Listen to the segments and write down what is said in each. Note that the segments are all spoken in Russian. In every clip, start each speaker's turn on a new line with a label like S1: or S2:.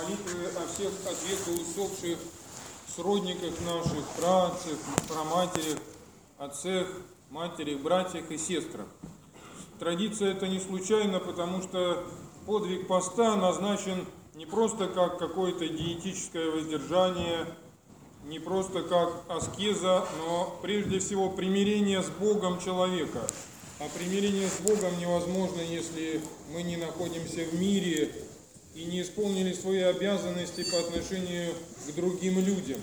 S1: молитвы о всех от века усопших сродниках наших, працах, праматерях, отцах, матерях, братьях и сестрах. Традиция это не случайно, потому что подвиг поста назначен не просто как какое-то диетическое воздержание, не просто как аскеза, но прежде всего примирение с Богом человека. А примирение с Богом невозможно, если мы не находимся в мире и не исполнили свои обязанности по отношению к другим людям.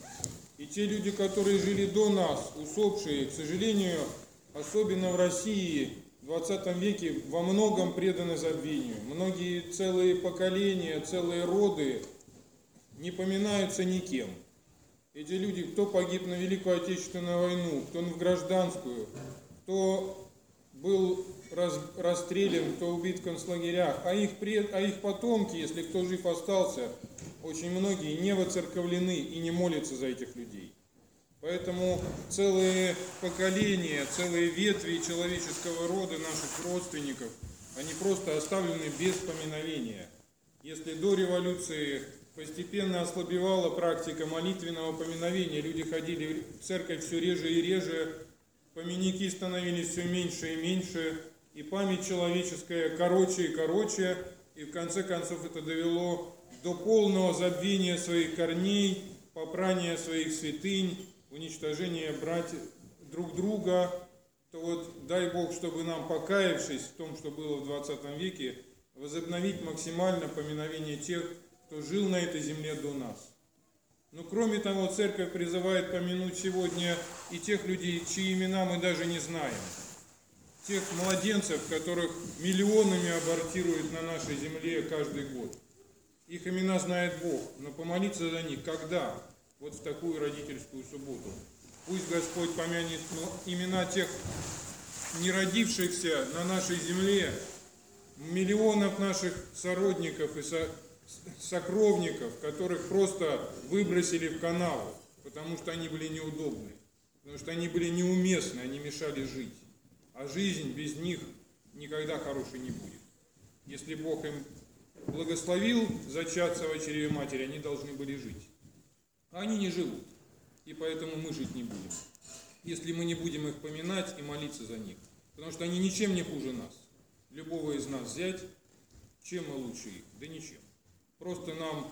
S1: И те люди, которые жили до нас, усопшие, к сожалению, особенно в России, в 20 веке во многом преданы забвению. Многие целые поколения, целые роды не поминаются никем. Эти люди, кто погиб на Великую Отечественную войну, кто в гражданскую, кто был расстрелян, кто убит в концлагерях, а их потомки, если кто жив остался, очень многие не воцерковлены и не молятся за этих людей. Поэтому целые поколения, целые ветви человеческого рода, наших родственников, они просто оставлены без поминовения. Если до революции постепенно ослабевала практика молитвенного поминовения, люди ходили в церковь все реже и реже, поминки становились все меньше и меньше, и память человеческая короче и короче, и в конце концов это довело до полного забвения своих корней, попрания своих святынь, уничтожения братьев друг друга, то вот дай Бог, чтобы нам, покаявшись в том, что было в 20 веке, возобновить максимально поминовение тех, кто жил на этой земле до нас. Но кроме того, Церковь призывает помянуть сегодня и тех людей, чьи имена мы даже не знаем. Тех младенцев, которых миллионами абортируют на нашей земле каждый год. Их имена знает Бог, но помолиться за них когда? Вот в такую родительскую субботу. Пусть Господь помянет имена тех не родившихся на нашей земле, миллионов наших сородников и сокровников, которых просто выбросили в канаву, потому что они были неудобны, потому что они были неуместны, они мешали жить. А жизнь без них никогда хорошей не будет. Если Бог им благословил зачаться в чреве матери, они должны были жить. А они не живут, и поэтому мы жить не будем, если мы не будем их поминать и молиться за них. Потому что они ничем не хуже нас. Любого из нас взять, чем мы лучше их? Да ничем. Просто нам,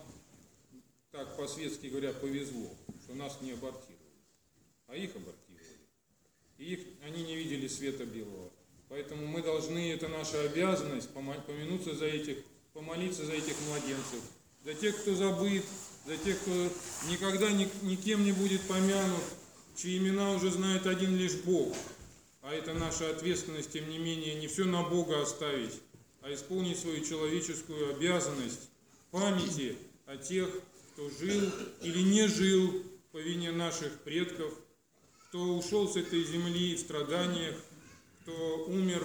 S1: так по-светски говоря, повезло, что нас не абортировали, а их абортировали. И они не видели света белого. Поэтому мы должны, это наша обязанность, помолиться за этих младенцев, за тех, кто забыт, за тех, кто никогда никем не будет помянут, чьи имена уже знает один лишь Бог. А это наша ответственность, тем не менее, не все на Бога оставить, а исполнить свою человеческую обязанность памяти о тех, кто жил или не жил по вине наших предков, кто ушел с этой земли в страданиях, кто умер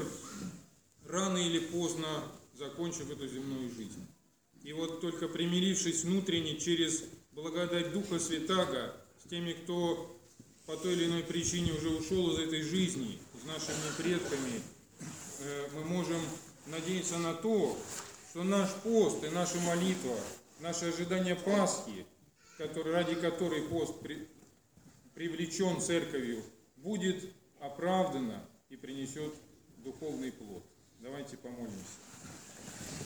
S1: рано или поздно, закончив эту земную жизнь. И вот только примирившись внутренне через благодать Духа Святаго с теми, кто по той или иной причине уже ушел из этой жизни, с нашими предками, мы можем надеяться на то, что наш пост и наша молитва, наше ожидание Пасхи, ради которой пост привлечен Церковью, будет оправдано и принесет духовный плод. Давайте помолимся.